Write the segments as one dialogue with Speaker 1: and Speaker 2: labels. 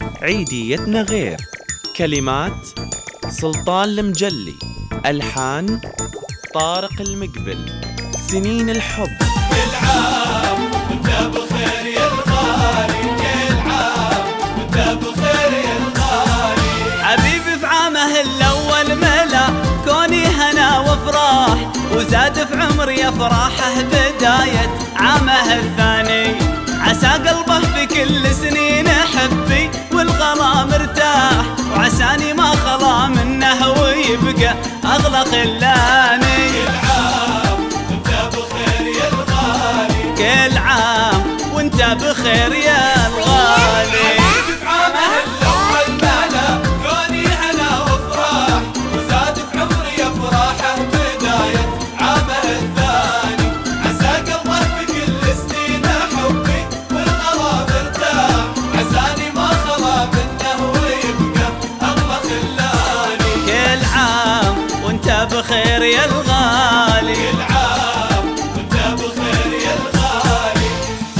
Speaker 1: عيديتنا غير. كلمات سلطان المجلي، ألحان طارق المقبل. سنين الحب.
Speaker 2: كل عام وانت بخير يا الغالي، كل عام وانت بخير يا الغالي.
Speaker 3: حبيبي في عامه الأول ملا كوني هنا وافراح، وزاد في عمري افراحه بداية عامه الثاني. عسى قلبه في كل سنين حبي والغلا مرتاح، وعساني ما خلا منه ويبقى اغلى خلاني.
Speaker 2: كل عام وانت بخير يا الغالي،
Speaker 3: كل عام وانت بخير يا الغالي.
Speaker 2: حبيبي في عامه الأول ملا كوني هنا وافراح، وزاد في عمري افراحه بداية عامه الثاني. عسى قلبه في كل سنين حبي والغلا مرتاح، عساني ما خلا منه ويبقى اغلى خلاني.
Speaker 3: كل عام وانت بخير يا الغالي.
Speaker 2: كل عام وانت بخير يا الغالي.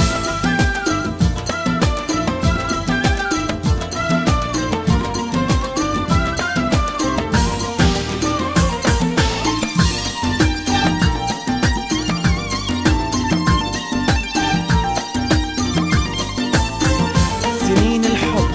Speaker 1: سنين الحب.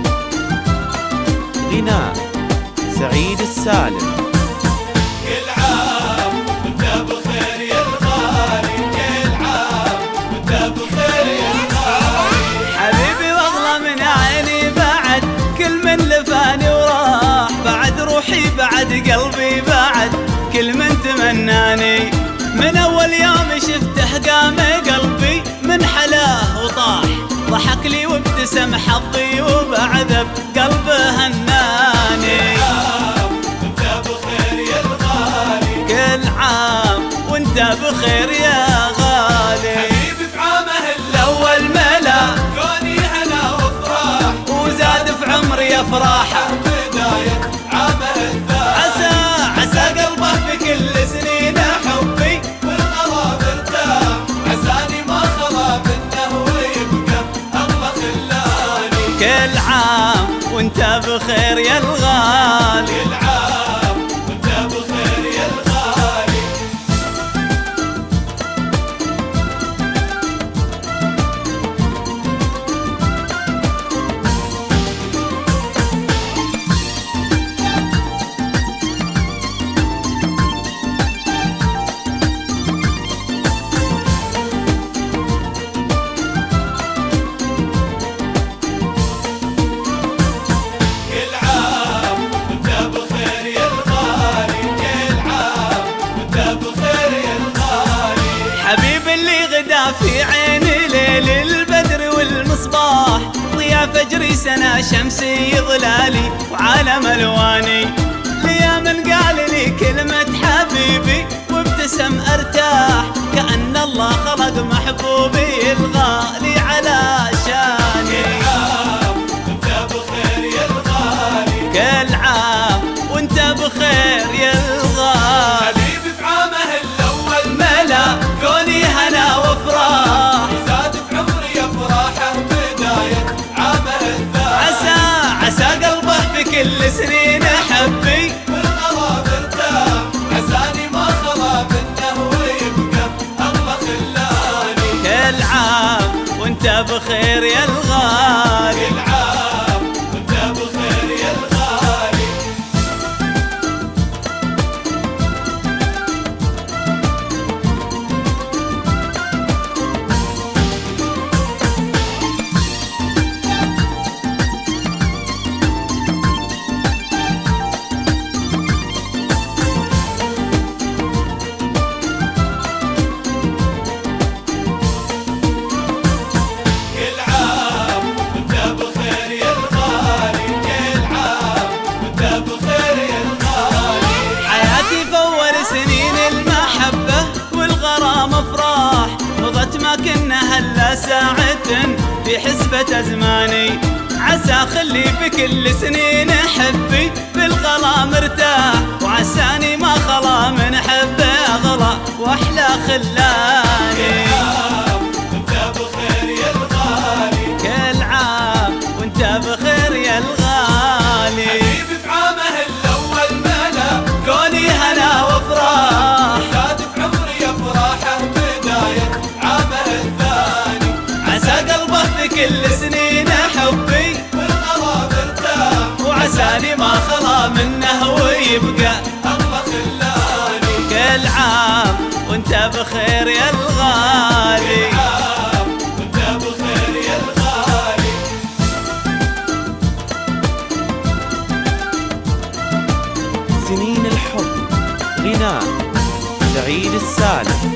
Speaker 1: غناء سعيد السالم.
Speaker 2: كل عام وانت بخير يا الغالي، كل عام وانت بخير يا الغالي.
Speaker 3: حبيبي واغلى من عيني بعد كل من لفاني وراح، بعد روحي بعد قلبي بعد كل من تمناني. من اول يوم شفته قام قلبي من حلاه وطاح، ضحك لي وابتسم حظي وبعذب قلبه هناني.
Speaker 2: كل عام وانت بخير يا الغالي،
Speaker 3: كل عام وانت بخير يا غالي.
Speaker 2: حبيبي في عامه
Speaker 3: الاول ملا
Speaker 2: كوني هنا وافراح،
Speaker 3: وزاد في عمري افراحه
Speaker 2: بداية عامه الثاني.
Speaker 3: عسى قلبه في كل سنين حبي
Speaker 2: والغلا مرتاح، عساني ما خلا منه ويبقى اغلى خلاني.
Speaker 3: كل عام وانت بخير يا الغالي.
Speaker 2: كل عام وانت بخير يا الغالي. كل عام وانت بخير يا الغالي، كل عام وانت بخير يا الغالي.
Speaker 3: حبيب اللي غدا في عيني ليل البدر والمصباح، ضياء فجري سنة شمسي ظلالي وعالم الواني. ليا من قال لي كلمة حبيبي وابتسم ارتاح، كأن الله خلق محبوبي الغالي على شاني.
Speaker 2: كل عام وانت بخير يا الغالي،
Speaker 3: كل عام وانت بخير يا الغالي.
Speaker 2: حبيبي في عامه الأول
Speaker 3: ملا كوني هنا وافراح،
Speaker 2: زاد في عمري افراحه بداية عامه الثاني.
Speaker 3: عسى قلبه في كل سنين حبي
Speaker 2: والغلا مرتاح، عساني ما خلا منه ويبقى اغلى خلاني.
Speaker 3: كل عام وانت بخير يا الغالي.
Speaker 2: كل عام وانت بخير يا الغالي. كل عام وانت بخير يا الغالي، كل عام وانت بخير يا الغالي.
Speaker 3: حياتي في أول سنين المحبة والغرام افراح، مضت ما كنا هلا ساعة في حسبة أزماني. عسى خلي في كل سنين حبي بالغلا مرتاح، وعساني ما خلا من حبه أغلى وأحلى خلاني.
Speaker 2: كل عام وانت بخير يا الغالي،
Speaker 3: كل عام وانت بخير كل سنين حبي
Speaker 2: والغرام ارتاح،
Speaker 3: وعساني ما خلا منه ويبقى
Speaker 2: الله خلاني.
Speaker 3: كل عام وانت بخير يا الغالي،
Speaker 2: عام وانت بخير يا الغالي.
Speaker 1: سنين الحب غناء سعيد السالم.